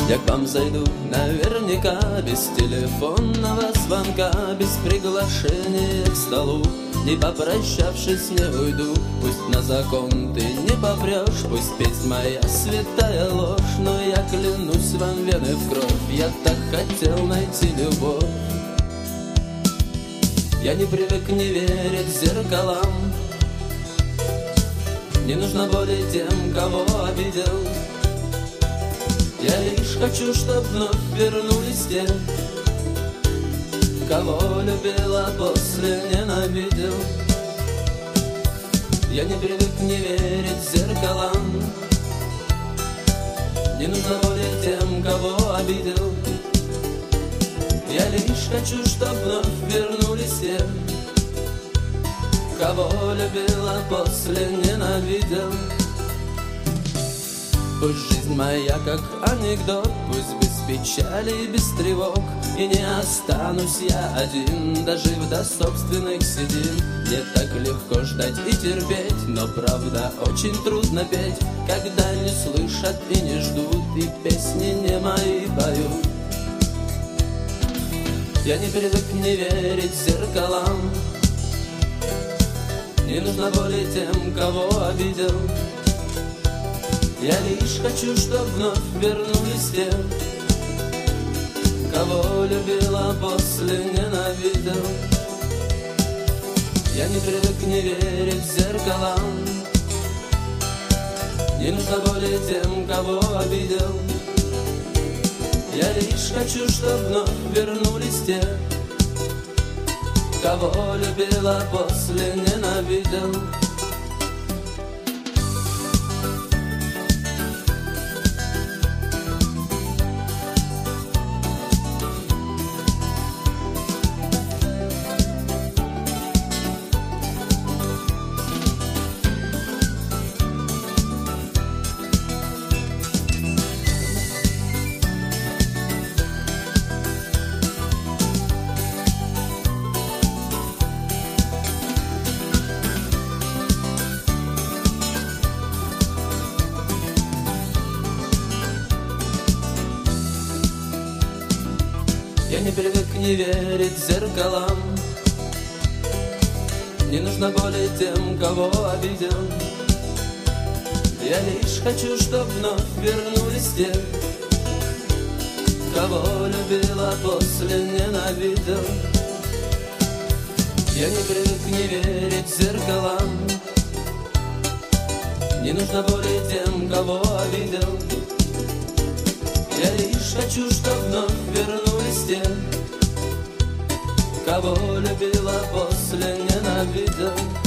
Я к вам зайду наверняка, без телефонного звонка, без приглашения к столу. Не попрощавшись, не уйду. Пусть на закон ты не попрешь, пусть песнь моя святая ложь, но я клянусь вам вены в кровь, я так хотел найти любовь. Я не привык не верить зеркалам, не нужно боли тем, кого обидел. Я лишь хочу, чтоб вновь вернулись те, кого любил, а после ненавидел. Я не привык не верить зеркалам, не нужно боли тем, кого обидел. Я лишь хочу, чтоб вновь вернулись те, кого любил, а после ненавидел. Пусть жизнь моя как анекдот, пусть без печали и без тревог, и не останусь я один, дожив до собственных седин. Мне так легко ждать и терпеть, но правда очень трудно петь, когда не слышат и не ждут, и песни не мои поют. Я не привык не верить зеркалам, не нужно боли тем, кого обидел. Я лишь хочу, чтоб вновь вернулись те, кого любил, а после ненавидел. Я не привык не верить зеркалам, не нужно боли тем, кого обидел. Я лишь хочу, чтоб вновь вернулись те, кого любил, а после ненавидел. Я не привык не верить зеркалам, не нужно боли тем, кого обидел. Я лишь хочу, чтоб вновь вернулись те, кого любил, а после ненавидел. Я не привык не верить зеркалам, не нужно боли тем, кого обидел. Я лишь хочу, чтоб вновь вернулись те, кого любил, а после ненавидел.